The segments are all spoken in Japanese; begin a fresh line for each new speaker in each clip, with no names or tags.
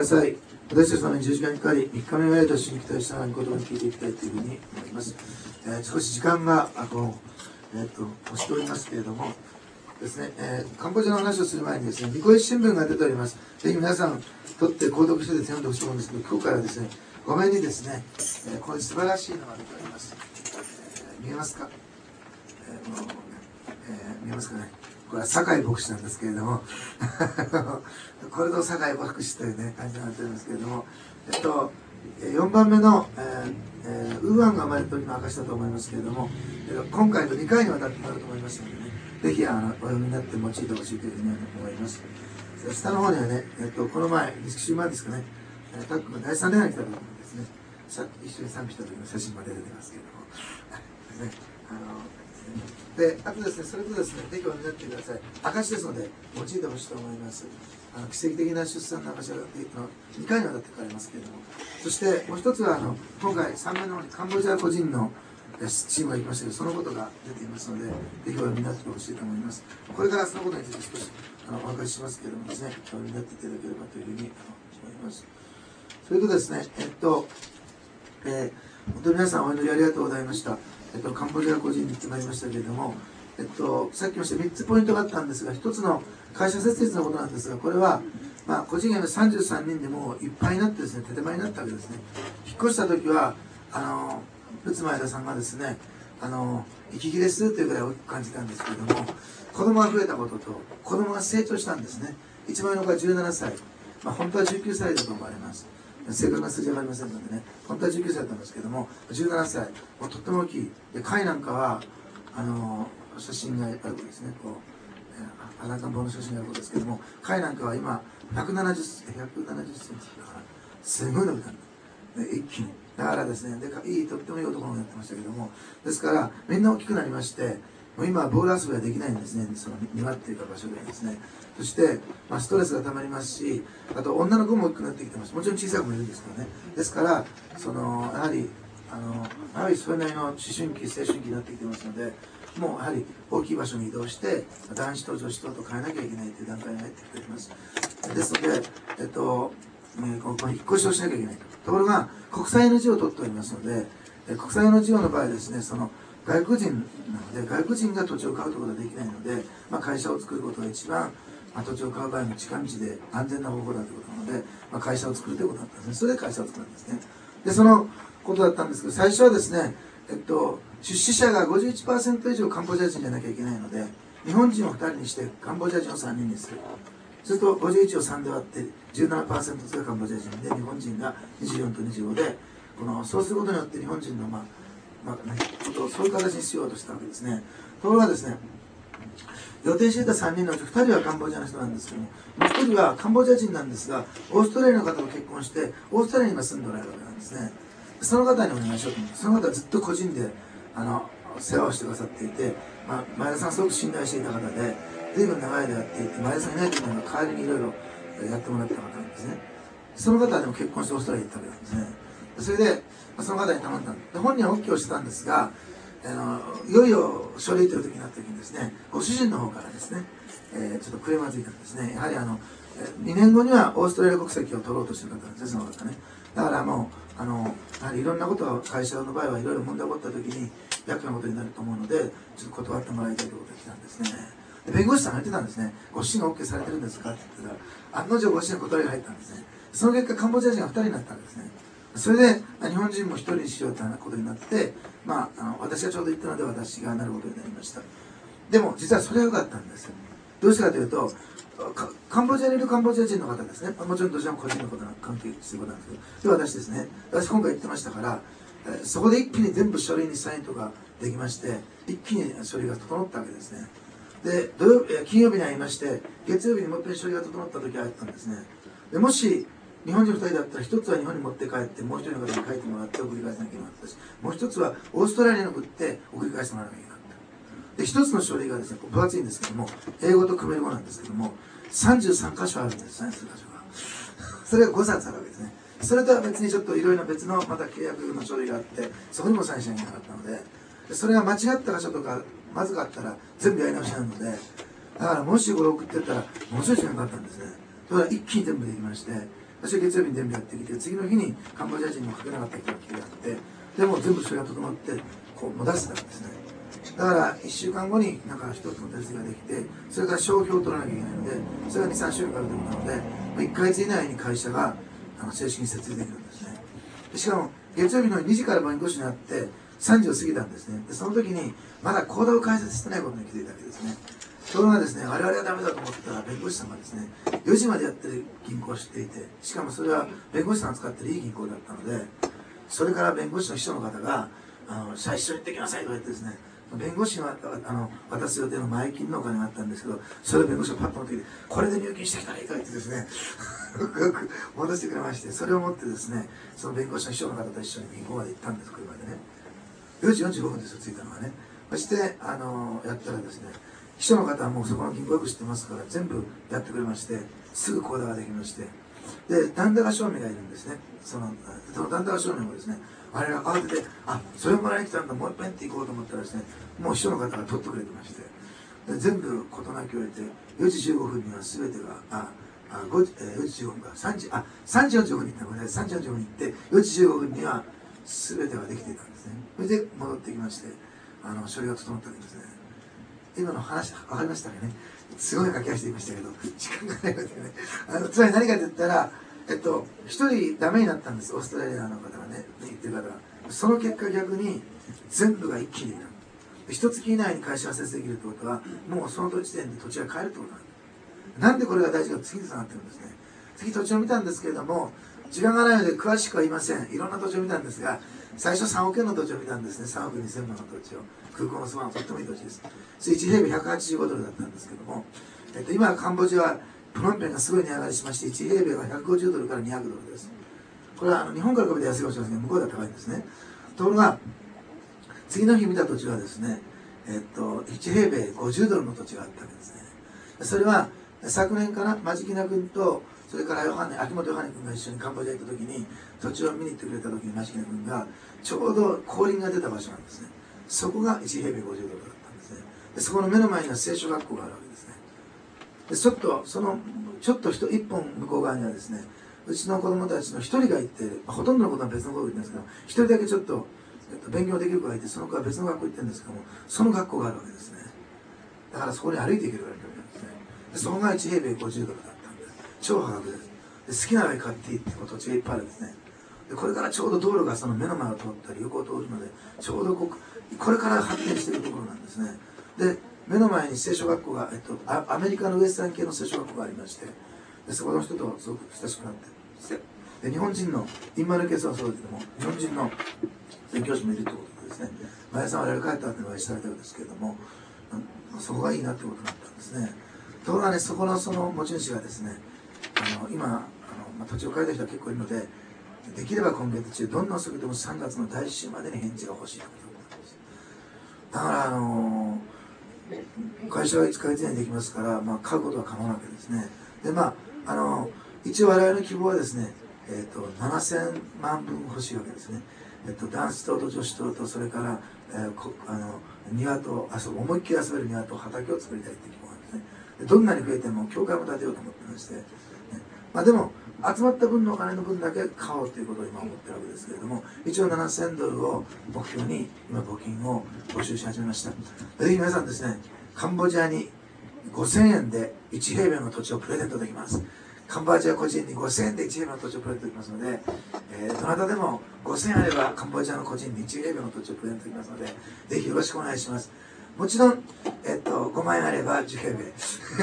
ください。私たちの十字架にかかり、3日目前と一緒に期待した言葉を聞いていきたいというふうに思います。少し時間が押しておりますけれどもですね、カンボジアの話をする前にですね、ニコイチ新聞が出ております。ぜひ皆さん、取って購読して読んでほしいと思うんですけど、今日からですね、画面にですね、こういう素晴らしいのが出ております。見えますか？見えますかね。これは酒井牧師なんですけれどもこれと酒井牧師というね感じになっておりますけれども、4番目の、ウーアンが生まれた時の証だと思いますけれども、今回と2回にわたってなると思いますのでね、ぜひお読みになって用いてほしいというふうに思います。下の方にはね、この前2週前ですかね、タックが第3連に来た時にですね、一緒に賛美した時の写真まで出てますけれどもで、あとですね、それとですね、ぜひお読みになってください。証ですので、用いてほしいと思います。奇跡的な出産の証が2回にわたって書かれますけれども、そしてもう一つは今回3名の方にカンボジア個人のチームが行きましたけど、そのことが出ていますので、ぜひお読みになってほしいと思います。これからそのことについて少しお明かししますけれどもですね、お読みになっていただければというふうに思います。それとですね、本当に皆さんお祈りありがとうございました。カンボジア個人に行ってまいりましたけれども、さっきもして3つポイントがあったんですが、1つの会社設立のことなんですが、これは、個人が33人でもいっぱいになってですね、手前になったわけですね。引っ越した時は、仏前田さんがですね、息切れするというぐらい大きく感じたんですけれども、子供が増えたことと、子供が成長したんですね。一番上の子は17歳、本当は19歳だと思われます。正確な数字はありませんのでね、本当は19歳だったんですけども、17歳、とっても大きい。で、貝なんかは、写真があることですね、裸ん坊の写真があることですけども、貝なんかは今、170センチだから、すごい伸びたんだ。一気に。だからですね、とってもいい男の子になってましたけども、ですから、みんな大きくなりまして、もう今はボール遊びはできないんですね、その庭っていうか場所でですね。そして、ストレスがたまりますし、あと女の子も大きくなってきてます。もちろん小さい子もいるんですけどね。ですから、やはりそれなりの思春期、青春期になってきてますので、もうやはり大きい場所に移動して、男子と女子と変えなきゃいけないという段階に入ってきております。ですので、引っ越しをしなきゃいけないと。ところが、国際 NGO を取っておりますので、国際 NGO の場合ですね、外国人なので、外国人が土地を買うということはできないので、会社を作ることが一番、土地を買う場合の近道で安全な方法だということなので、会社を作るということだったんですね。それで会社を作るんですね。で、そのことだったんですけど、最初はですね、出資者が 51% 以上カンボジア人じゃなきゃいけないので、日本人を2人にしてカンボジア人を3人にする。すると51を3で割って 17% ずつがカンボジア人で、日本人が24と25で、そうすることによって日本人のことをそういう形にしようとしたわけですね。ところがですね、予定していた3人のうち2人はカンボジアの人なんですけども、もう1人はカンボジア人なんですが、オーストラリアの方と結婚して、オーストラリアに今住んでおられるわけなんですね。その方にお願いしようと思って、その方はずっと個人で世話をしてくださっていて、前田さんすごく信頼していた方で、随分長い間やっていて、前田さんいない時には代わりにいろいろやってもらってた方なんですね。その方はでも結婚してオーストラリアに行ったわけなんですね。それで、その方に頼んだんで、本人は OK をしてたんですが、いよいよ書類という時になった時にですね、ご主人の方からですね、ちょっとクレームがついたんですね。やはり2年後にはオーストラリア国籍を取ろうとしてる方なんですね、その方ね。だからもう、やはりいろんなことは、会社の場合はいろいろ問題が起こった時に、厄介なことになると思うので、ちょっと断ってもらいたいということが来たんですね。で弁護士さんが言ってたんですね。ご主人が OK されてるんですかって言ったら、案の定ご主人の断りが入ったんですね。その結果、カンボジア人が2人になったんですね。それで、日本人も1人にしようということになって、私がちょうど言ったので私がなることになりました。でも、実はそれが良かったんですよ。どうしてかというと、カンボジアにいるカンボジア人の方ですね。もちろんどちらも個人のことが関係することなんですけど、で、私ですね。私今回言ってましたから、そこで一気に全部書類にサインとかできまして、一気に書類が整ったわけですね。で、金曜日に会いまして、月曜日にもう一遍書類が整った時があったんですね。で、もし、日本人2人だったら、1つは日本に持って帰って、もう1人の方に書いてもらって送り返さなきゃいけなかったし、もう1つはオーストラリアに送って送り返してもらわなきゃいけなかった。で、1つの書類がですね、分厚いんですけども、英語とクメル語なんですけども、33箇所あるんです、33箇所が。それが5冊あるわけですね。それとは別にちょっといろいろな別のまた契約の書類があって、そこにもサインしなきゃいけなかったので、それが間違った箇所とか、まずかったら全部やり直しなので、だからもしこれ送ってったら、ものすごい時間かかったんですね。だから一気に全部できまして、 私は月曜日に全部やってきて、次の日にカンボジア人も書けなかった人が来てやって、でも全部それが整ってこう出せたんですね。だから1週間後になんか一つの手続きができて、それから商標を取らなきゃいけないので、それが2、3週間かかるということなので、1ヶ月以内に会社が正式に設立できるんですね。しかも月曜日の2時から弁護士になって3時を過ぎたんですね。でその時にまだ口座を開設してないことに気づいたわけですね。ところがですね、我々はダメだと思ってたら弁護士さんがですね、4時までやってる銀行を知っていて、しかもそれは弁護士さんが使ってるいい銀行だったので、それから弁護士の秘書の方が最初に行ってきなさいと言ってですね、弁護士に渡す予定の前金のお金があったんですけど、それを弁護士がパッと持ってきて、これで入金してきたらいいかいってですね、よく戻してくれまして、それを持ってですね、その弁護士の秘書の方と一緒に銀行まで行ったんです、車でね。4時45分ですよ、着いたのはね。そしてやったらですね、秘書の方はもうそこの銀行よく知ってますから、全部やってくれまして、すぐ口座ができまして、で、残高証明がいるんですね。その残高証明もですね、あれが慌てて、それもらいに来たんだ、もう一遍って行こうと思ったらですね、もう秘書の方が取ってくれてまして、で全部事なきを得て、4時15分には全てが、4時15分か、3時45分に行った、ごめんなさい、3時45分に行って、4時15分には全てができていたんですね。それで戻ってきまして、書類が整ったわけですね。今の話、分かりましたかね。すごい駆け足で言いましたけど、時間がないのでね。つまり何かと言ったら、一人ダメになったんです、オーストラリアの方がね、言ってる方が。その結果逆に全部が一気になる。一月以内に会社が設立できるってことは、もうその時点で土地が買えるってことなんです。なんでこれが大事かと次につながってるんですね。次土地を見たんですけれども、時間がないので詳しくは言いません。いろんな土地を見たんですが、最初3億円の土地を見たんですね。3億2000万の土地を。空港のそばのとってもいい土地です。1平米185ドルだったんですけども、今カンボジアはプノンペンがすごい値上がりしまして、1平米が150ドルから200ドルです。これは日本から比べて安いかもしれませんが、向こうでは高いんですね。ところが、次の日見た土地はですね、1平米50ドルの土地があったわけですね。それは昨年かな、マジキナ君と、それから秋元ヨハネ君が一緒にカンボジア行った時に、土地を見に行ってくれた時にマジキナ君が、ちょうど降臨が出た場所なんですね。そこが1平米50ドルだったんですね。でそこの目の前には聖書学校があるわけですね。でちょっと一本向こう側にはですね、うちの子供たちの一人がいて、ほとんどのことは別の子がいてるんですけど、一人だけちょっと、勉強できる子がいて、その子は別の学校行ってるんですけども、その学校があるわけですね。だからそこに歩いていけるわけですね。でそこが1平米50ドルだったんで、超破格です。で好きなら買っていいって土地がいっぱいあるんですね。でこれからちょうど道路がその目の前を通ったり横を通るので、ちょうどこれから発展しているところなんですね。で目の前に聖書学校が、アメリカのウエスタン系の聖書学校がありまして、でそこの人とすごく親しくなってで日本人のインマルケースはそうだけども、日本人の宣教師もいるということでですね、前さんは我々帰ったってお会いされたようですけれども、そこがいいなってことになったんですね。ところがね、そこのその持ち主がですね、今土地を買いた人は結構いるので、できれば今月中、どんな遅くても3月の第1週までに返事が欲しいということなんです。だから会社は1ヶ月以内にできますから、買うことは可能なわけですね。で一応我々の希望はですね、7000万分欲しいわけですね。男子棟と女子棟と、それから、庭と思いっきり遊べる庭と畑を作りたいっていう希望なんですね。でどんなに増えても教会も建てようと思ってまして、ね、でも集まった分のお金の分だけ買おうということを今思ってるわけですけれども、一応7000ドルを目標に今募金を募集し始めました。ぜひ皆さんですね、カンボジアに5000円で1平米の土地をプレゼントできます。カンボジア個人に5000円で1平米の土地をプレゼントできますので、どなたでも5000円あればカンボジアの個人に1平米の土地をプレゼントできますので、ぜひよろしくお願いします。もちろん、5万円あれば10平米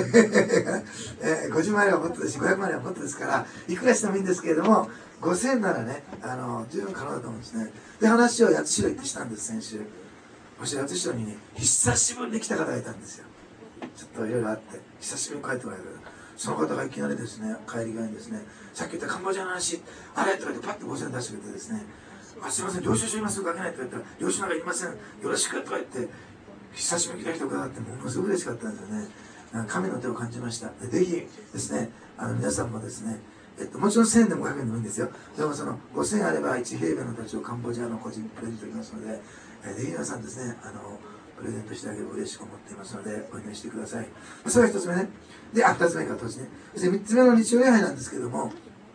50万円あればもっとですし、500万円あればもっとですから、いくらしてもいいんですけれども、5000円ならね、十分可能だと思うんですね。で、話を八代行ってしたんです、先週。そして八代にね、久しぶりに来た方がいたんですよ。ちょっといろいろあって、久しぶりに帰ってこられる。その方がいきなりですね、帰り際にですね、さっき言ったカンボジアの話、あれとか言ってパッと5000円出してくれてですね、すいません、領収書いますかけないとか言ったら、領収なんかいりません、よろしくとか言って、久しぶりに来た人があって、ものすごく嬉しかったんですよね。神の手を感じました。でぜひですね、皆さんもですね、もちろん1000円でも500円でもいいんですよ。でもその5000円あれば1平米の土地をカンボジアの個人にプレゼントできますので、ぜひ皆さんですね、プレゼントしてあげれば嬉しく思っていますので、お祈りしてください。それが1つ目ね。で、2つ目が土地ね。そして3つ目の日曜礼拝なんですけども、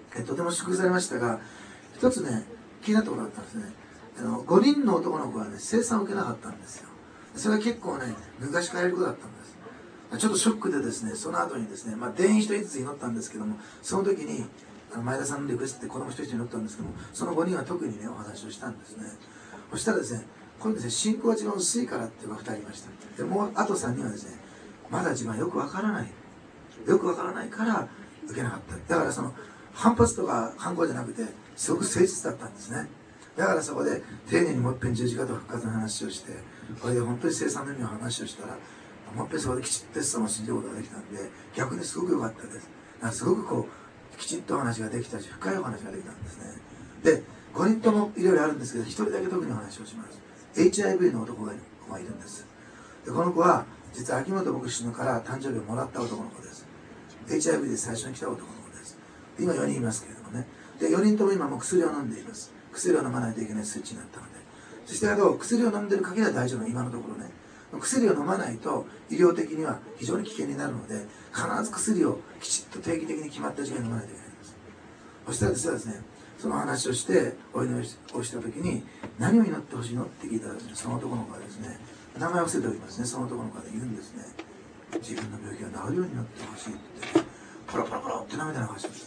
とても祝福されましたが、一つね気になったことがあったんですね。5人の男の子はね生産を受けなかったんですよ。それは結構ね昔からやることだったんです。ちょっとショックでですね、その後にですね、全員一人ずつ祈ったんですけども、その時に前田さんのリクエストで子供一人一人祈ったんですけども、その5人は特にねお話をしたんですね。そしたらですね、これですね、信仰が一番薄いからっていうのが2人いました。でもうあと3人はですね、まだ自分はよくわからないから受けなかった。だからその反発とか反抗じゃなくてすごく誠実だったんですね。だからそこで丁寧にもう一遍十字架と復活の話をして、これで本当に生産の意味の話をしたら、もう一遍そこできちっとイエス様を信じることができたんで、逆にすごく良かったです。だからすごくこうきちっとお話ができたし、深いお話ができたんですね。で5人ともいろいろあるんですけど、1人だけ特にお話をします。 HIV の男がいるんです。でこの子は実は秋元牧師のから誕生日をもらった男の子です。 HIV で最初に来た男の子です。で今4人いますけれどもね。で4人とも今も薬を飲んでいます。薬を飲まないといけない数値になったので、そして薬を飲んでる限りは大丈夫、今のところね。薬を飲まないと医療的には非常に危険になるので、必ず薬をきちっと定期的に決まった時間に飲まないといけないんです。そしたら実はですね、その話をしてお祈りをした時に、何を祈ってほしいのって聞いたらですね、その男の子がですね、名前を伏せておきますね、その男の子が言うんですね。自分の病気が治るようになってほしいって、ね、ポロポロポロって涙流してるんです。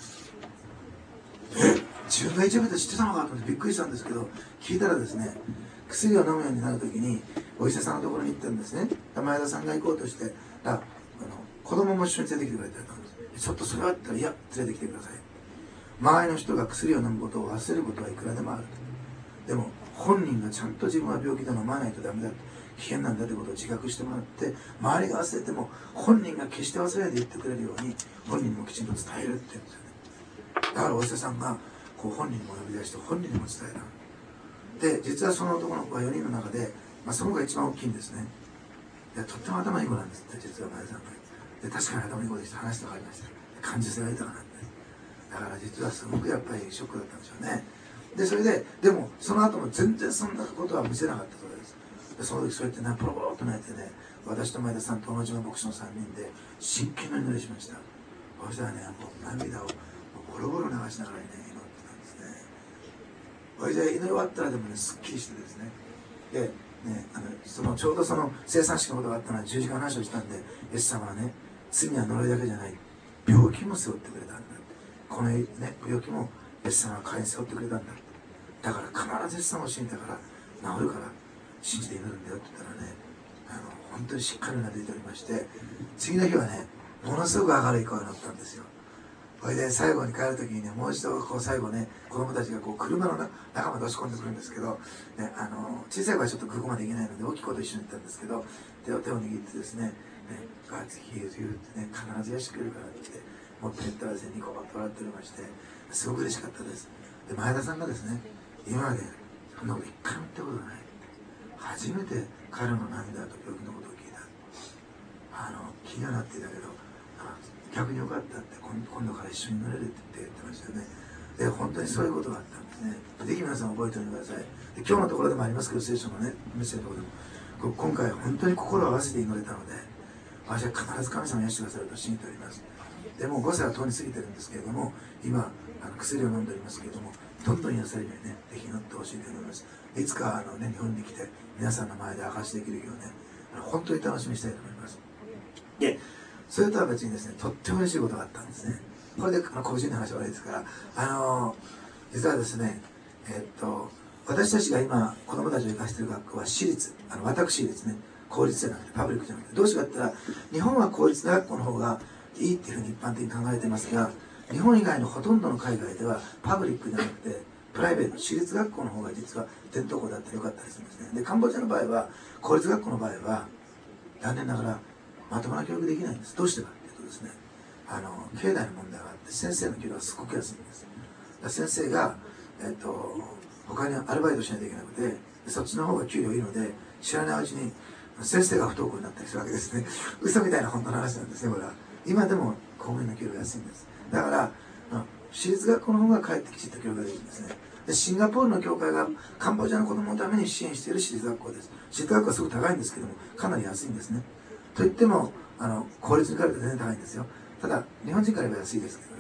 自分が HIV って知ってたのかと思ってびっくりしたんですけど、聞いたらですね、薬を飲むようになるときにお医者さんのところに行ったんですね。前田さんが行こうとして子供も一緒に連れてきてくれてたんです。ちょっとそれはあったら、いや連れてきてください。周りの人が薬を飲むことを忘れることはいくらでもある。でも本人がちゃんと自分は病気で飲まないとダメだ、危険なんだということを自覚してもらって、周りが忘れても本人が決して忘れないで言ってくれるように本人にもきちんと伝えるって言うんですよね。だからお医者さんがこう本人にも呼び出して本人にも伝えた。で実はその男の子は4人の中で、その子が一番大きいんですね。でとっても頭いい子なんですって、実は前田さんが。で確かに頭いい子でした。話とかありました。感受性が豊かなんで、だから実はすごくやっぱりショックだったんでしょうね。でそれででもその後も全然そんなことは見せなかったそうです。でその時そうやってポロポロっと泣いてね、私と前田さんと同じの牧師の3人で真剣な祈りしました。そしたらね、もう涙をボロボロ流しながらね祈ってたんですね。それで祈り終わったらでもね、すっきりしてですね、でね、ちょうどその生産式のことがあったのは10時間話をしたんで、イエス様はね、罪は呪いだけじゃない、病気も背負ってくれたんだ、この、ね、病気もイエス様は彼に背負ってくれたんだ、だから必ずイエス様を信じたから治るから信じて祈るんだよって言ったらね、本当にしっかりうなずいておりまして、次の日はね、ものすごく明るい声になったんですよ。それで最後に帰る時にね、もう一度こう最後ね、子供たちがこう車の中まで押し込んでくるんですけど、ね、小さい子はちょっと空港まで行けないので大きい子と一緒に行ったんですけど、手を握ってですね、God's heals you ってね、必ず癒してくれるからって持って言ったらですね、ニコッと笑っておりまして、すごく嬉しかったです。で前田さんがですね、今までそんなこと一回も言ったことがない、初めて彼の涙と病気のことを聞いた、気にはなっていたけど逆に良かったって、今度から一緒に乗れるって言ってましたよね。で本当にそういうことがあったんですね。ぜひ皆さん覚えておいてください。で今日のところでもありますけど、聖書のねメッセージのところでも今回本当に心を合わせて祈れたので、私は必ず神様を癒してくださると信じております。でもう5歳は通り過ぎてるんですけれども、今薬を飲んでおりますけれども、どんどん癒されるようにね、ぜひ祈ってほしいと思います。いつか日本に来て皆さんの前で証しできるようね、本当に楽しみにしたいと思います。でそれとは別にですね、とっても嬉しいことがあったんですね。これで個人の話は悪いですから、実はですね、私たちが今子供たちを行かせている学校は私立、私立ね、公立じゃなくてパブリックじゃなくて、どうしてかって言ったら日本は公立学校の方がいいっていうふうに一般的に考えていますが、日本以外のほとんどの海外ではパブリックじゃなくてプライベート、私立学校の方が実は伝統校だったらよかったりするんですね。でカンボジアの場合は、公立学校の場合は残念ながらまともな教育できないんです。どうしてかっていうとですね、経済の問題があって先生の給料がすごく安いんです。先生が、他にアルバイトしないといけなくて、そっちの方が給料いいので知らないうちに先生が不登校になったりするわけですね。嘘みたいな本当の話なんですね。これは今でも公務員の給料が安いんです。だから私立学校の方がかえってきちっと教育ができるんですね。でシンガポールの教会がカンボジアの子供のために支援している私立学校です。私立学校はすごく高いんですけども、かなり安いんですね。といっても公立に比べて全然高いんですよ。ただ日本人から言えば安いですけどね。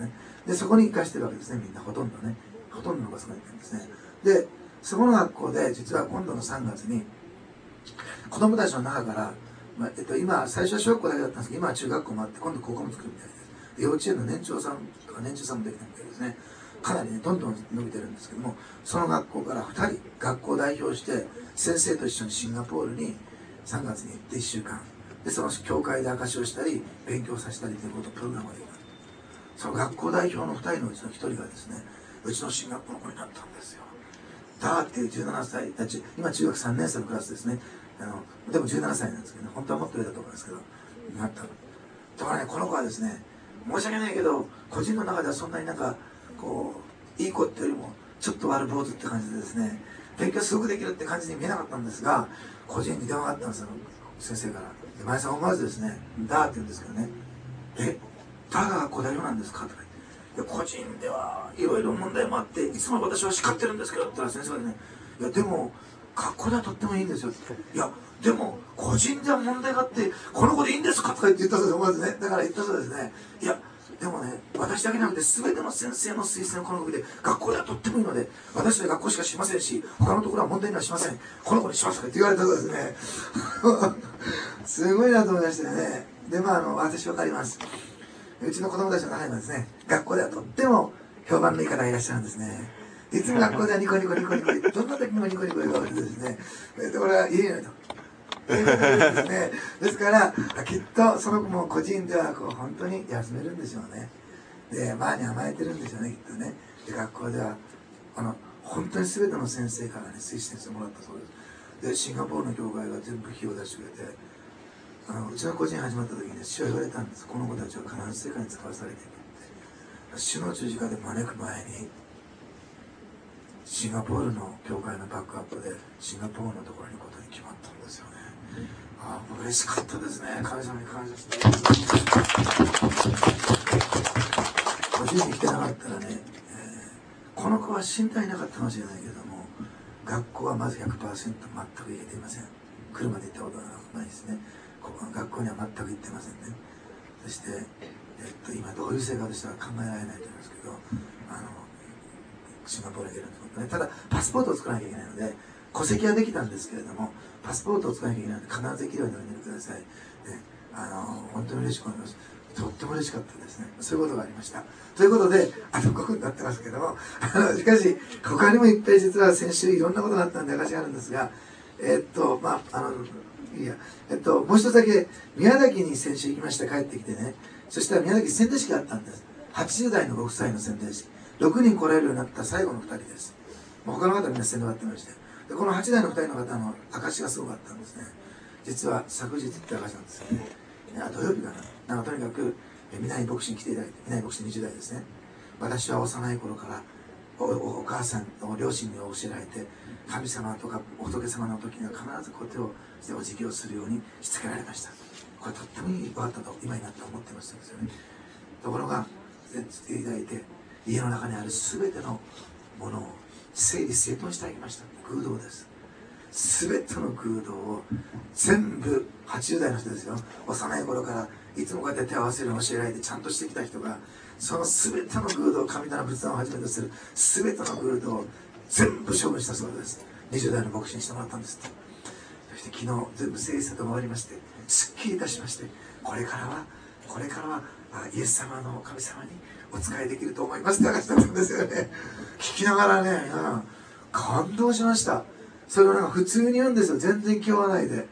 でそこに行かしてるわけですね、みんなほとんどね、ほとんどの子がそこに行ってるんですね。でそこの学校で実は今度の3月に子供たちの中から、今最初は小学校だけだったんですけど、今は中学校もあって今度高校も作るみたいです。で幼稚園の年長さんとか年中さんもできたみたいですね。かなりねどんどん伸びてるんですけども、その学校から2人学校を代表して先生と一緒にシンガポールに3月に行って1週間で、その教会で証しをしたり勉強させたりということをプログラムができた。その学校代表の2人のうちの1人がですね、うちの進学校の子になったんですよ。ダーっていう17歳たち、今中学3年生のクラスですね。でも17歳なんですけど、ね、本当はもっと上だと思うんですけど、なったの。だからね、この子はですね、申し訳ないけど個人の中ではそんなになんかこういい子ってよりもちょっと悪坊主って感じでですね、勉強すごくできるって感じに見えなかったんですが、個人に電話があったんですよ、先生から。で前さん思わずですね、ダーって言うんですけどね、ダーが学校代表なんですかとか言って、個人ではいろいろ問題もあっていつも私は叱ってるんですけどって言ったら先生がね、いやでも学校ではとってもいいんですよって、いやでも個人では問題があってこの子でいいんですかとか言ったそうです。思わずね、だから言ったそうですね、いやでもね、私だけじゃなくて全ての先生の推薦をこの子で学校ではとってもいいので、私は学校しかしませんし他のところは問題にはしません、この子にしますとかって言われたそうですねすごいなと思いましたよね。で私分かります。うちの子供たちの中にはですね、学校ではとっても評判のいい方がいらっしゃるんですね。いつも学校ではニコニコニコニコ、どんな時もニコニコ笑顔でですね、これは言えないと。ですね、ですからきっとその子も個人では本当に休めるんでしょうね。で前に甘えてるんでしょうね、きっとね。で学校では本当に全ての先生からね推薦してもらったそうです。でシンガポールの教会が全部費用を出してくれて、うちの個人始まった時にね、主は言われたんです。この子たちは必ず世界に使わされていくって。主の十字架で招く前にシンガポールの教会のバックアップでシンガポールのところに行くことに決まったんですよね。嬉しかったですね。神様に感謝して。個人に来てなかったらね、この子は身体なかったかもしれないけども、学校はまず 100% 全く行けていません。車で行ったことはないですね。学校には全く行ってませんね。そして、今どういう生活したら考えられないと思うんですけど、シンガポールに出るってことね。ただパスポートを作らなきゃいけないので、戸籍はできたんですけれども、パスポートを作らなきゃいけないので必ずできるようにお願いください。本当に嬉しく思います。とっても嬉しかったですね。そういうことがありました。ということで、5分になってますけども、しかし他にもいっぱい実は先週いろんなことがあったんで証があるんですが、もう一つだけ宮崎に先週行きました。帰ってきてね、そしたら宮崎洗礼式があったんです。80代のご夫妻の洗礼式、6人来られるようになった最後の2人です。他の方はみんな洗礼終わってまして、でこの8代の2人の方の証がすごかったんですね。実は昨日言った証なんですよね。土曜日かな、とにかく南牧師に来ていただいて、南牧師20代ですね。私は幼い頃からお母さんの両親に教えられて、神様とか仏様の時には必ずこう手をしてお辞儀をするようにしつけられました。これとってもいいことだったと今になって思ってましたんですよね。ところがしていただいて、家の中にある全てのものを整理整頓してあげました。空洞です。全ての空洞を全部80代の人ですよ、幼い頃からいつもこうやって手を合わせるように教えられてちゃんとしてきた人が、その全ての空洞、神棚仏壇をはじめとする全ての空洞を全部処分したそうです。20代の牧師にしてもらったんですって。そして昨日全部整理整頓終わりまして、すっきりいたしまして、これからはイエス様の神様にお仕えできると思いますって話だったんですよね。聞きながらね、感動しました。それを普通に言うんですよ、全然気負わないで。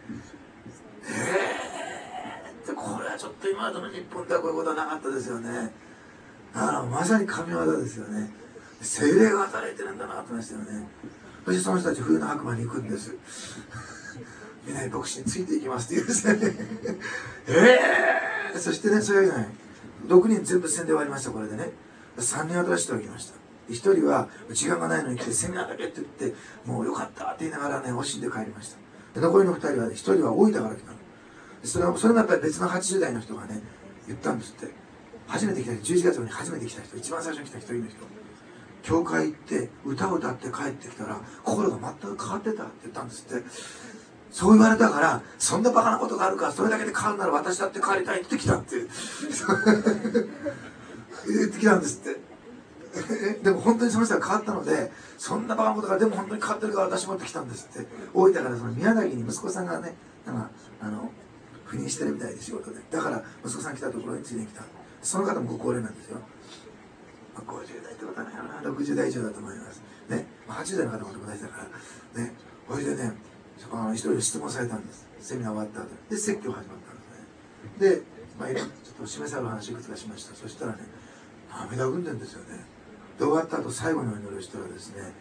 これはちょっと今までの日本ではこういうことはなかったですよね。まさに神業ですよね。精霊が働いてるんだなと思いましたよね。そしてその人たち冬の白馬に行くんです。南牧師についていきますって言うんですよね。そしてね、それじゃない、6人全部洗礼終わりました。これでね、3人新しい人が来ました。1人は時間がないのに来てセミナーだけって言って、もうよかったって言いながらね、惜しんで帰りました。で残りの2人は、1人は大分から来たの。それもやっぱり別の80代の人がね言ったんですって。初めて来た人、11月に初めて来た人、一番最初に来た一人の人、教会行って歌を歌って帰ってきたら心が全く変わってたって言ったんですって。そう言われたから、そんなバカなことがあるからそれだけで変わるなら私だって変わりたいって来たって言ってきたんですって。 でも本当にその人が変わったので、そんなバカなことからでも本当に変わってるから私持ってきたんですって。大分からその宮崎に息子さんがね、赴任してるみたいで仕事で、だから息子さん来たところについてきた。その方もご高齢なんですよ。50代ってことはないかな、60代以上だと思いますね。80代の方も友達だからね。それでね、一人で質問されたんです。セミナー終わった後で説教始まったんですね。で、ちょっと示される話いくつかしました。そしたらね、涙ぐんでるんですよね。で、終わった後最後の祈りをしたらですね、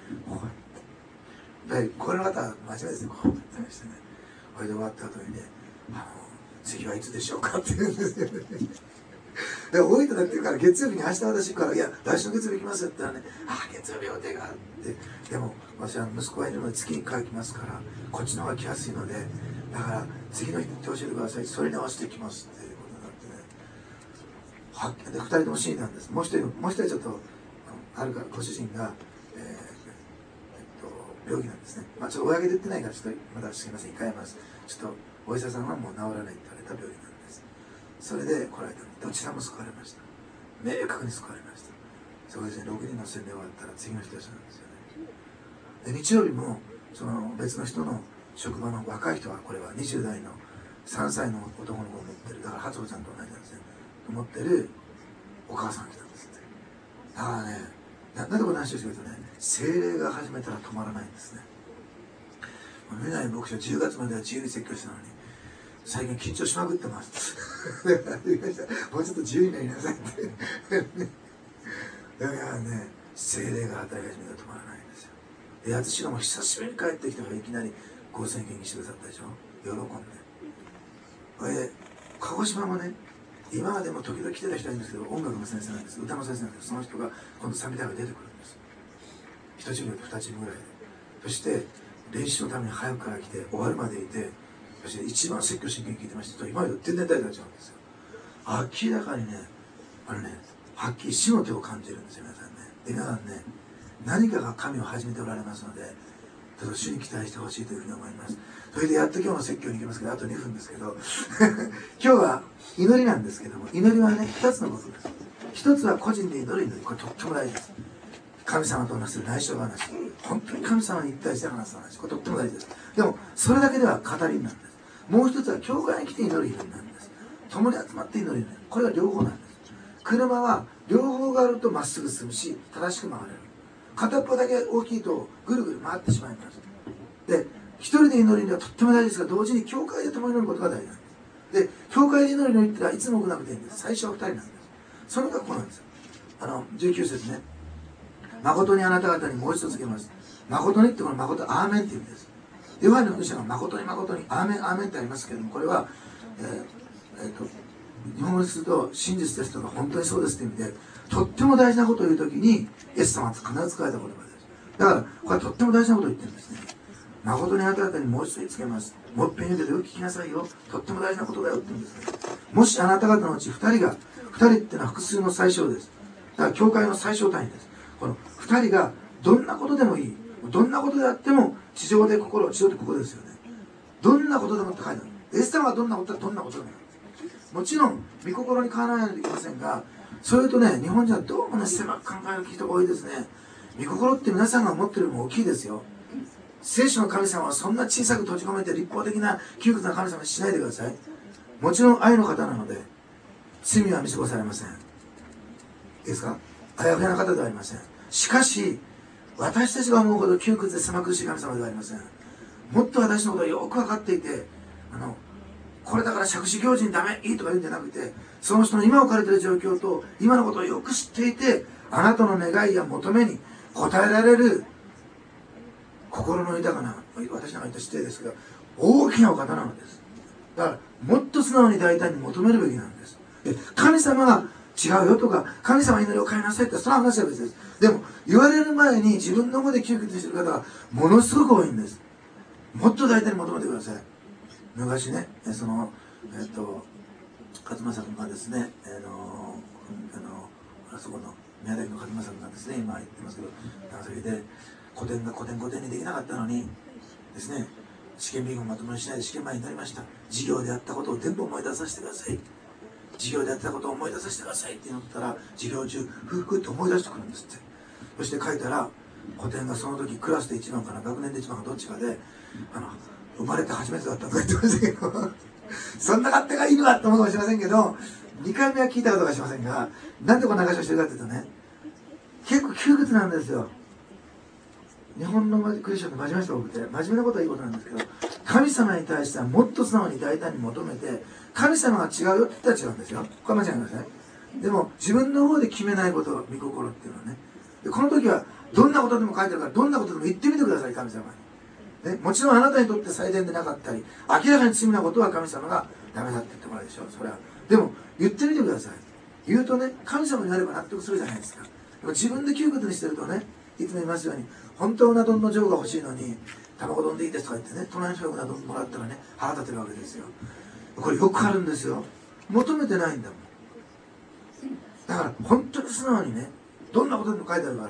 これの方は真面目ですね、こうやってましてね。これで終わった後にね、次はいつでしょうかって言うんですよね。で、大分だって言うから、月曜日に明日私行くから、いや、来週の月曜日行きますよって言ったらね、月曜日予定があって、でも、私は息子がいるので月に1回来ますから、こっちの方が来やすいので、だから次の日って教えてください、それに合わせてきますっていうことになってね。で、2人とも死んだんです。もう一人ちょっと、あるから、ご主人が、病気なんですね。ちょっと公で言ってないから、ちょっとまだすみません、控えます。ちょっとお医者さんはもう治らないって言われた病気なんです。それで来られたの。どちらも救われました。明確に救われました。そうですね、6人の洗礼終わったら次の人たちなんですよね。で、日曜日もその別の人の職場の若い人は、これは20代の3歳の男の子を持ってる、だから初子ちゃんと同じなんですね、持ってるお母さんが来たんですって。だからね、なんでこの話をしてるとね、聖霊が始めたら止まらないんですね。未来牧師は10月までは自由に説教したのに、最近緊張しまくってます。もうちょっと自由になりなさいって。だからね、聖霊が働き始めたら止まらないんですよ。で、私がもう久しぶりに帰ってきたからいきなりご宣言にしてくださったでしょ。喜んで。これ、鹿児島もね、今までも時々来てた人はいるんですけど、音楽の先生なんです、歌の先生なんです。その人が今度サミダーが出てくるんです。1チームと2チームぐらいで。そして練習のために早くから来て終わるまでいて、そして一番説教真剣に聞いてましたと、今まで全然大丈夫なんですよ。明らかにね、はっきり死の手を感じるんですよ、皆さんね。で、皆さんね、何かが神を始めておられますので、ちょっと主に期待してほしいというふうに思います。それでやっと今日の説教に行きますけど、あと2分ですけど今日は祈りなんですけども、祈りはね、2つのことです。1つは個人で祈る祈り、これとっても大事です。神様と話する内緒話、本当に神様に一対して話す話、これとっても大事です。でもそれだけでは語りなんです。もう一つは教会に来て祈る祈りなんです。共に集まって祈る祈り、これは両方なんです。車は両方があるとまっすぐ進むし、正しく回れる。片っぽだけ大きいとぐるぐる回ってしまいます。で、一人で祈りにはとっても大事ですが、同時に教会で共に祈ることが大事なんです。で、教会で祈る祈りってのはいつも来なくていいんです。最初は2人なんです。その格好なんですよ。19節ね。誠にあなた方にもう一度告げます。誠にってこの誠、アーメンって言うんです。ヨハネの福音書が誠に誠に、アーメン、アーメンってありますけれども、これは、日本語にすると真実ですとか本当にそうですって意味で、とっても大事なことを言うときに、イエス様は必ず使われた言葉です。だから、これはとっても大事なことを言ってるんですね。誠にあなた方にもう一度言いつけます。もっぺん言うけどよく聞きなさいよ。とっても大事なことだよって言うんですね。もしあなた方のうち2人っていうのは複数の最小です。だから教会の最小単位です。この2人がどんなことでもいい。どんなことであっても地上で心、地上ってここですよね。どんなことでもって書いてある。イエス様がどんなことだどんなことでもいい。もちろん、御心に変わらないといけませんが、それとね、日本人はどうもね、狭く考える人が多いですね。御心って皆さんが持ってるよりも大きいですよ。聖書の神様はそんな小さく閉じ込めて立法的な窮屈な神様にしないでください。もちろん愛の方なので、罪は見過ごされません。いいですか？あやふやな方ではありません。しかし、私たちが思うほど窮屈で狭苦しい神様ではありません。もっと私のことをよく分かっていて、これだから杓子行事にダメいいとか言うんじゃなくて、その人の今置かれている状況と今のことをよく知っていて、あなたの願いや求めに応えられる心の豊かな、私なんか言った失礼ですが、大きなお方なのです。だからもっと素直に大胆に求めるべきなんです。で、神様が違うよとか、神様に祈りを変えなさいってその話は別です。でも言われる前に自分の方で窮屈している方がものすごく多いんです。もっと大胆に求めてください。昔ね、勝正君がですね、あそこの宮崎の勝正君がですね、今言ってますけど、長崎で古典にできなかったのにですね、試験勉強をまともにしないで試験前になりました。授業でやったことを全部思い出させてください。 授業でやってたことを思い出させてくださいって言ったら、授業中ふふって思い出してくるんですって。そして書いたら、古典がその時クラスで一番かな、学年で一番かどっちかで、生まれて初めてだったとか言ってましたけどそんな勝手がいいのかって思うかもしれませんけど、2回目は聞いたことがしませんが、なんでこんな話をしてるかっていうとね、結構窮屈なんですよ。日本のクリスチャンって真面目な人が多くて、真面目なことはいいことなんですけど、神様に対してはもっと素直に大胆に求めて、神様が違うよって言ったら違うんですよ。これは間違いないですね。でも自分の方で決めないこと、御心っていうのはね。でこの時はどんなことでも書いてあるから、どんなことでも言ってみてください、神様に。ね、もちろんあなたにとって最善でなかったり、明らかに罪なことは神様がダメだって言ってもらうでしょう。それは。でも言ってみてください。言うとね、神様になれば納得するじゃないですか。でも自分で窮屈にしてるとね、いつも言いますように、本当はうな丼の上が欲しいのに、卵丼でいいですとか言ってね、隣の人がうな丼もらったらね、腹立てるわけですよ。これよくあるんですよ。求めてないんだもん。だから本当に素直にね、どんなことでも書いてあるから、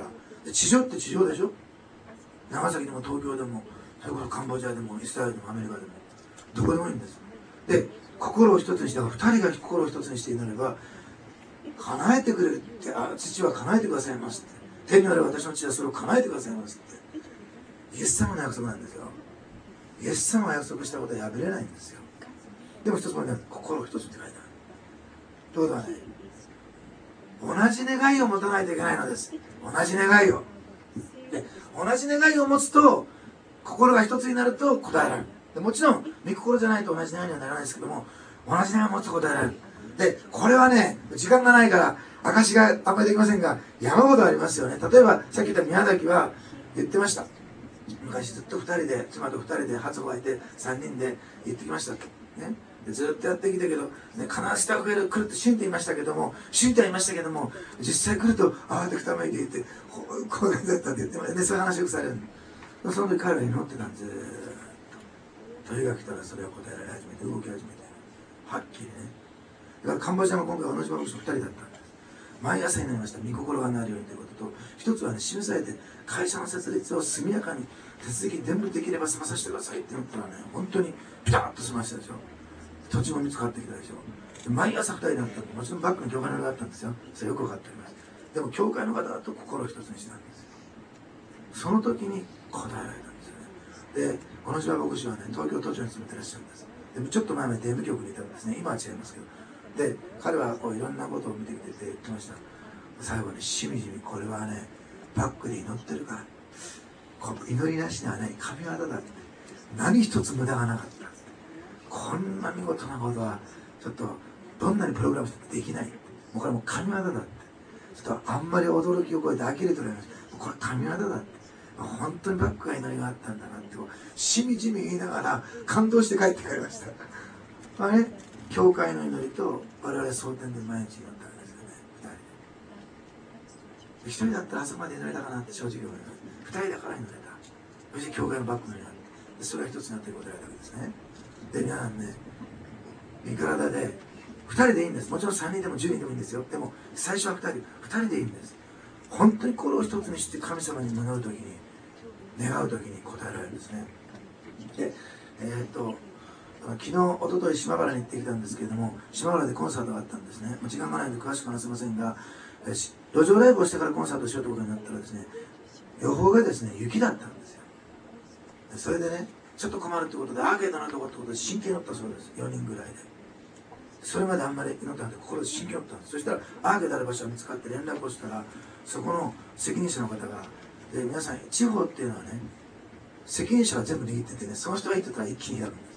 地上って地上でしょ。長崎でも東京でも、それこそカンボジアでもイスラエルでもアメリカでも、どこでもいいんです。で、心を一つにして、二人が心を一つにして祈れば、叶えてくれるって、父は叶えてくださいますって。天にある私の父はそれを叶えてくださいますって。イエス様の約束なんですよ。イエス様が約束したことは破れないんですよ。でも一つもね、心を一つって書いてある。ということはね、同じ願いを持たないといけないのです。同じ願いを。で、同じ願いを持つと、心が一つになると答えられる。でもちろん、御心じゃないと同じ願いにはならないですけども、同じ願いを持つと答えられる。で、これはね、時間がないから、証があんまりできませんが、山ほどありますよね。例えば、さっき言った宮崎は言ってました。昔ずっと2人で、妻と2人で初を開いて3人で行ってきました。ね、でずっとやってきたけど、ね、必ず下が来るって信じていましたけども、信じてはいましたけども、実際来ると、慌てくためいていて、こういう感じだったって言ってましたね。そういう話をされる。その時彼ら祈ってたんです。ずーっと。鳥が来たらそれを答えられ始めて、動き始めて、はっきりね。だからカンボジアも今回同じ牧師の2人だったんです。毎朝になりました。御心がなるようにということと、一つはね、示されて、会社の設立を速やかに手続き全部できれば済まさせてくださいって言ったらね、本当にピタッと済ましたでしょ。土地も見つかってきたでしょ。で毎朝2人だったんで、もちろんバックに教会の方があったんですよ。それよく分かっております。でも教会の方だと心を一つにしたんですよ。その時に答えられたんですよね。で、この島牧師はね、東京都庁に住んでらっしゃるんです。でもちょっと前まで電部局にいたんですね。今は違いますけど。で、彼はこういろんなことを見てきてて言ってました。最後にしみじみ、これはね、バックで祈ってるから、この祈りなしではない神業だって。何一つ無駄がなかった。こんな見事なことは、ちょっと、どんなにプログラムしてもできない。もうこれもう神業だって。ちょっとあんまり驚きを超えて呆れております。これ神業だって。本当にバックが祈りがあったんだなって、しみじみ言いながら感動して帰って帰りました。まあね、教会の祈りと我々蒼天で毎日祈ったんですよね、2人で。1人だったらあそこまで祈れたかなって正直思います。2人だから祈れた。そして教会のバックの祈り。それが一つになって答えられたわけですね。で、皆さんね、身体で2人でいいんです。もちろん3人でも10人でもいいんですよ。でも最初は2人でいいんです。本当に心を一つにして神様に祈るときに、願うときに答えられるんですね。で、昨日、おととい島原に行ってきたんですけれども、島原でコンサートがあったんですね。時間がないので詳しく話せませんが、路上ライブをしてからコンサートをしようということになったらですね、予報がですね、雪だったんですよ。それでね、ちょっと困るということで、アーケードのところってことで真剣に乗ったそうです。4人ぐらいで。それまであんまり祈ったんで、心で真剣に乗ったんです。そしたら、アーケードある場所が見つかって連絡をしたら、そこの責任者の方が、で、皆さん、地方っていうのはね、責任者が全部握っててね、その人が言ってたら一気にやるんです。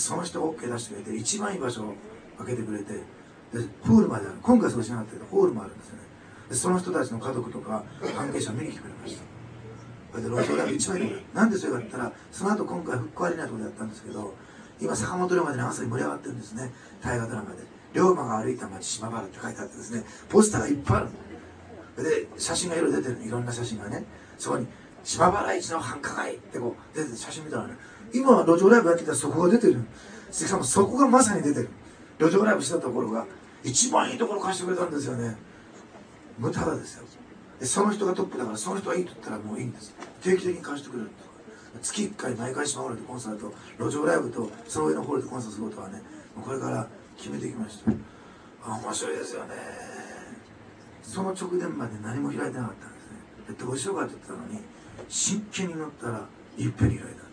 その人が OK 出してくれて、一番いい場所を開けてくれて、で、ホールまである。今回そうしなかったけど、ホールもあるんですよね。で、その人たちの家族とか関係者を見に来てくれました。それで路上ライブ一番いい。なんでそれかって言ったら、その後今回復興アリーナのところでやったんですけど、今坂本龍馬で長崎盛り上がってるんですね。大河ドラマで。龍馬が歩いた街島原って書いてあってですね、ポスターがいっぱいある。で、写真がいろいろ出てる。いろんな写真がね。そこに、島原一の繁華街ってこう出てる写真見たらね、今路上ライブやってたらそこが出てる。しかもそこがまさに出てる。路上ライブしたところが一番いいところ貸してくれたんですよね。無駄ですよ。で、その人がトップだから、その人がいいと言ったらもういいんです。定期的に貸してくれるんです。月1回毎回島原でコンサート、路上ライブとその上のホールでコンサートすることはね、これから決めていきました。 面白いですよね。その直前まで何も開いてなかったんですね。でどうしようかって言ってたのに、真剣に乗ったらいっぺんに開いたんです。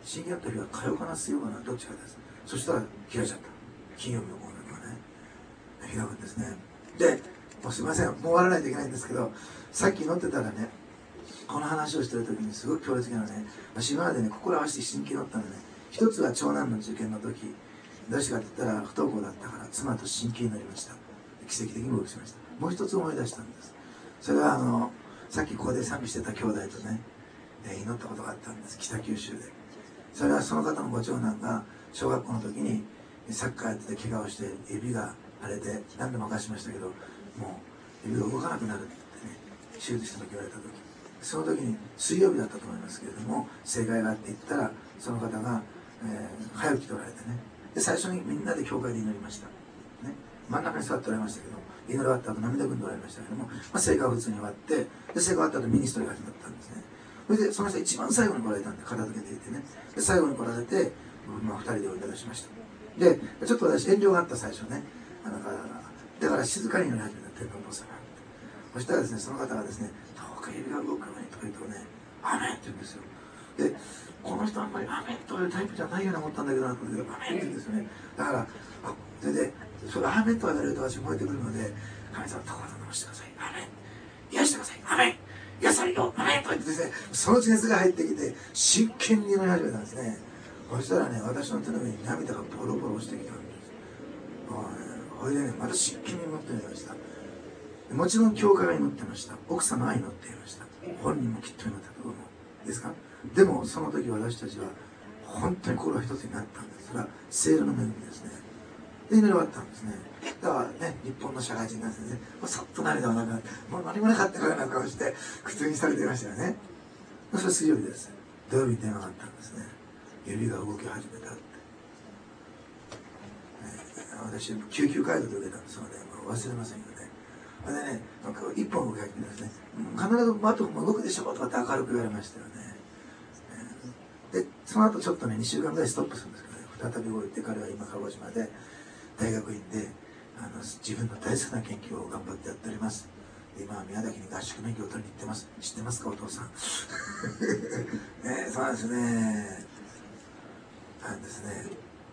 真剣だった日は火曜かな水曜かなどっちかです。そしたら開いちゃった。金曜日の方がね開くんですね。でもうすいません、もう終わらないといけないんですけど、さっき乗ってたらね、この話をしてる時にすごく強烈なのね、私今までね心合わせて真剣に乗ったのね。一つは長男の受験の時、どうしてかって言ったら不登校だったから妻と真剣になりました。奇跡的に合格しました。もう一つ思い出したんです。それはさっきここで賛美してた兄弟とね、祈ったことがあったんです。北九州で。それはその方のご長男が小学校の時にサッカーやってて怪我をして指が腫れて何度も明かしましたけど、もう指が動かなくなるってね、手術した時言われた時、その時に水曜日だったと思いますけれども、正解があって言ったらその方が、早起きておられてね、で最初にみんなで教会で祈りました、ね、真ん中に座っておられましたけど、祈り終わった後涙ぐんでおられましたけども、聖火は普通に終わって、で聖火終わった後ミニストリーが始まったんですね。それでその人一番最後に来られたんで片付けていてね、で最後に来られて、2人でお祈りしました。でちょっと私遠慮があった、最初ね、だから静かに祈り始めた天皇お父様。そしたらですね、その方がですね、どうか指が動くようにとか言うとね、アメンって言うんですよ。でこの人あんまりアメンというタイプじゃないように思ったんだけどなと思って、アメンって言うんですよね。だからそれでそれアメンと言われると私燃えてくるので、神様どうか飲ましてください、アメン、癒してください、アメン、癒されよ、アメンと言ってですね、その熱が入ってきて真剣に祈り始めたんですね。そしたらね、私の手の上に涙がボロボロ落ちてきたんです。それでね、また真剣に祈っていました。もちろん教会が祈ってました。奥様が祈っていました。本人もきっと祈ったと思うですか。でもその時私たちは本当に心が一つになったんです。それは聖霊の恵みですね。で祈り終わったんですね。だからね、日本の社会人なんですね、そっと涙をなくなって、もう何もなかったような顔して苦痛にされていましたよね。それ水曜日です。土曜日に電話があったんですね。指が動き始めたって、私救急回答で受けたんですので、もう忘れませんよね。それでね、なんか一本動き始めたんですね。必ずマットも動くでしょとかって明るく言われましたよね。でその後ちょっとね2週間ぐらいストップするんですけどね、再び動いて、彼は今鹿児島で大学院で自分の大好きな研究を頑張ってやっております。今は宮崎に合宿免許を取りに行ってます。知ってますかお父さんね、そうなんですね。なんですね。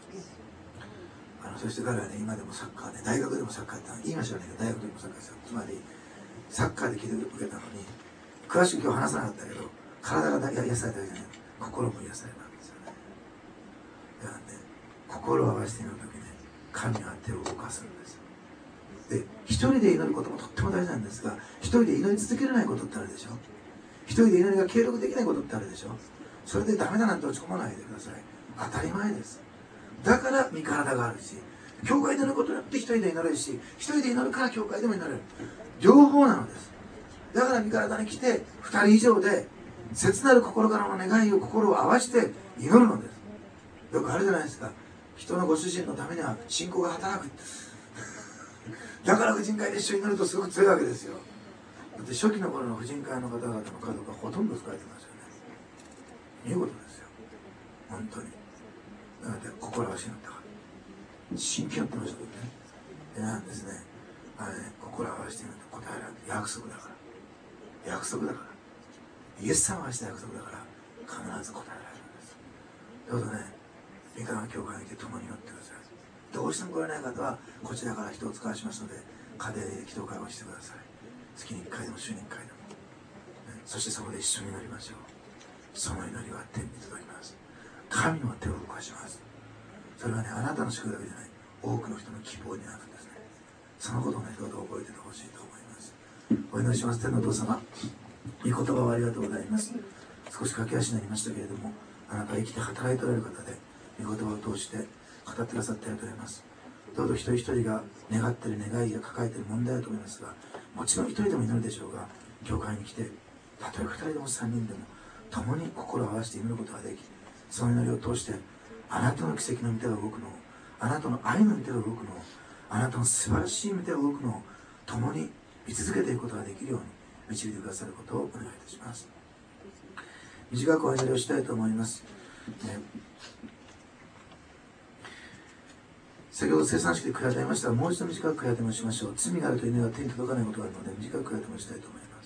そして彼はね、今でもサッカーで、大学でもサッカーやった、言いましたよね、大学でもサッカーやった。つまりサッカーで受けたのに、詳しく今日話さなかったけど、体が癒されただけじゃない、心も癒されたんですよね。だからね、心を合わせている時ね、神は手を動かすんです。で一人で祈ることもとっても大事なんですが、一人で祈り続けられないことってあるでしょ。一人で祈りが継続できないことってあるでしょ。それでダメだなんて落ち込まないでください。当たり前です。だから身体があるし、教会で祈ることによって一人で祈れるし、一人で祈るから教会でも祈れる、両方なのです。だから身体に来て2人以上で切なる心からの願いを心を合わせて祈るのです。よくあるじゃないですか、人のご主人のためには信仰が働くだから婦人会で一緒に祈るとすごく強いわけですよ。だって初期の頃の婦人会の方々の家族がほとんど疲れてますよね。見事ですよ本当に。なので心合わせになったから真剣になってましたけどね。でなんですね、心合わせて祈って答えられて、約束だから、約束だから、イエス様がした約束だから必ず答えられるんです。どうぞね、三河教会に来て共に祈ってください。どうしても来れない方はこちらから人を使わしますので、家庭で祈祷会をしてください。月に1回でも週に1回でも、そしてそこで一緒に祈りましょう。その祈りは天に届きます。神の手を動かします。それはね、あなたの祝福だけじゃない、多くの人の希望になるんですね。そのことをね、どうぞ覚えててほしいと思います。お祈りします。天のお父様、御言葉をありがとうございます。少し駆け足になりましたけれども、あなたは生きて働いておられる方で、御言葉を通して語ってくださってありがとうございます。どうぞ一人一人が願っている願いや抱えている問題だと思いますが、もちろん一人でも祈るでしょうが、教会に来てたとえ二人でも三人でも共に心を合わせて祈ることができ、その祈りを通してあなたの奇跡の御手が動くのを、あなたの愛の御手が動くのを、あなたの素晴らしい御手が動くのを共に見続けていくことができるように導いてくださることをお願いいたします。短くお祈りをしたいと思います。先先ほど生産式で悔い改めましたが、もう一度短く悔い改めをしましょう。罪があると祈りは手に届かないことがあるので、短く悔い改めをしたいと思います。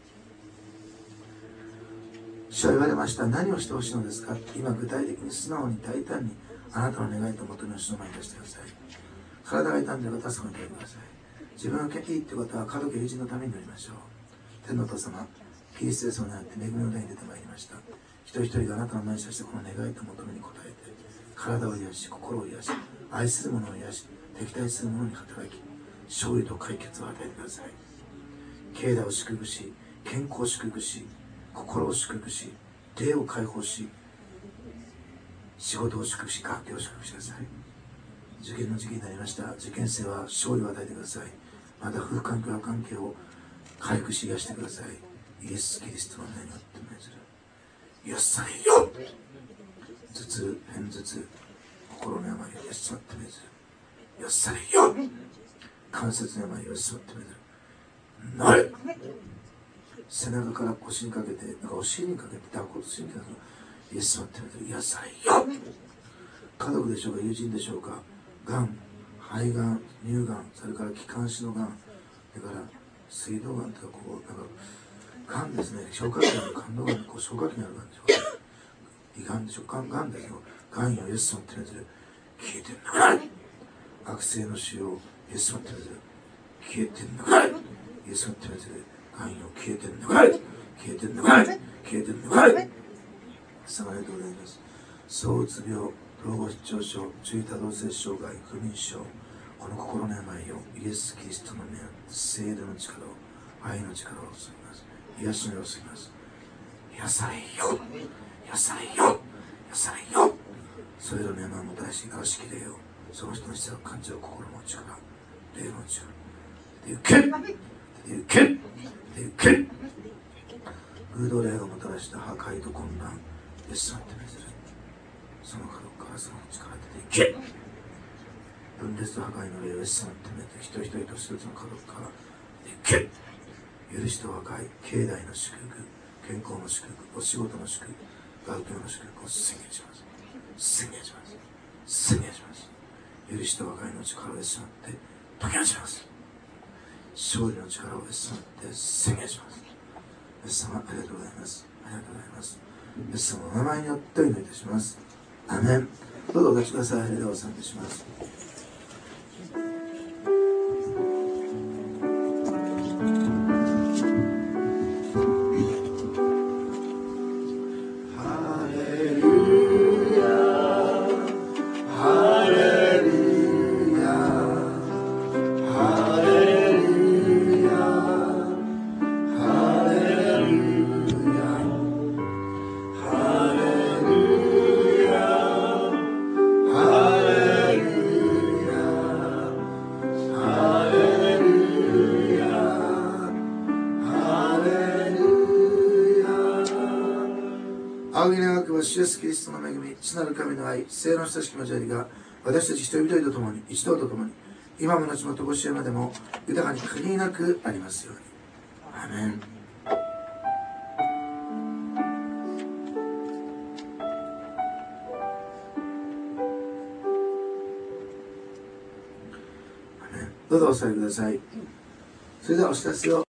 主は言われました。何をしてほしいのですか。今具体的に素直に大胆にあなたの願いと求めを主の前に出してください。体が痛んでいる方はそこに出てください。自分がいいという方は家族友人のために祈りましょう。天のお父様、キリストイエスを願って恵みの台に出てまいりました。一人一人があなたの前にしてこの願いと求めに応えて、体を癒し、心を癒し、愛する者を癒し、敵対する者に働き、勝利と解決を与えてください。経済を祝福し、健康を祝福し、心を祝福し、霊を解放し、仕事を祝福し、学業を祝福してください。受験の時期になりました。受験生は勝利を与えてください。また夫婦関係や関係を回復し癒してください。イエス・キリストの名によって命ずる。癒されよ。頭痛、片頭痛、心の病を癒しまって命ずる。癒されよ。関節の病を癒しまって命ずる。なれ。背中から腰にかけて、なんかお尻にかけて抱こうとするんだけど、イエス様って癒されよ。家族でしょうか、友人でしょうか、がん、肺がん、乳がん、それから気管支のがん、それから水道がんとか、こう、なんか、がんですね、消化器の肝臓がん、こう消化器にあるがんでしょうか、胃がんでしょうか、がんですよ、がんよ、イエス様って消えてんだから、悪性の腫瘍、イエス様って消えてんだから、イエス様ってがんよ、消えてんだから、消えてんだから、消えてんだから、様ありがとうございます。躁うつ病、統合失調症、中多動性障害、不眠症、この心の病をイエス・キリストの目、聖霊の力を、愛の力を注ぎます。癒しのを注ぎます。癒されよ、癒されよ、癒されよ。それらの病をもたらし、表しきれよ。その人の必要を感じる心の力、霊の力。行け、行け、行け。偶像霊がもたらした破壊と混乱、イエス様って命ずる。その家族からその力出ていけ。分裂と破壊の霊をイエス様って命ずる。一人一人と一つの家族からいけ。許しと和解、境内の祝福、健康の祝福、お仕事の祝福、学業の祝福を宣言します。宣言します。宣言します。許しと和解の力をイエス様って解き放ちます。勝利の力をイエス様って宣言します。イエス様ありがとうございます。ありがとうございます。イエス様のお名前によってお祈りいたします。アメン。どうぞお立ちください。ハレルヤを賛美します。主イエスキリストの恵み、父なる神の愛、聖の親しき交わりが私たち一人一人と共に、一同と共に、今も後もとこしえまでも豊かに限りなくありますように。アメン。どうぞお座りください。それではお知らせを